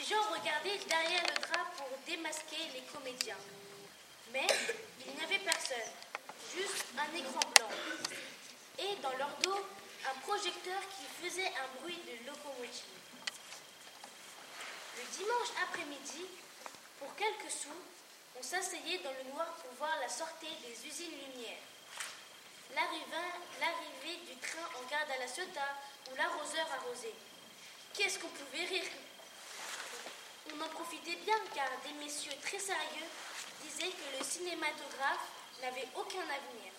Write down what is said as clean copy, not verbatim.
gens regardaient derrière le drap pour démasquer les comédiens. Mais il n'y avait personne, juste un écran blanc. Et dans leur dos, un projecteur qui faisait un bruit de locomotive. Le dimanche après-midi, pour quelques sous, on s'asseyait dans le noir pour voir la sortie des usines Lumière. L'arrivée du train en gare de la Ciotat ou l'arroseur arrosé. Qu'est-ce qu'on pouvait rire! On en profitait bien car des messieurs très sérieux disaient que le cinématographe n'avait aucun avenir.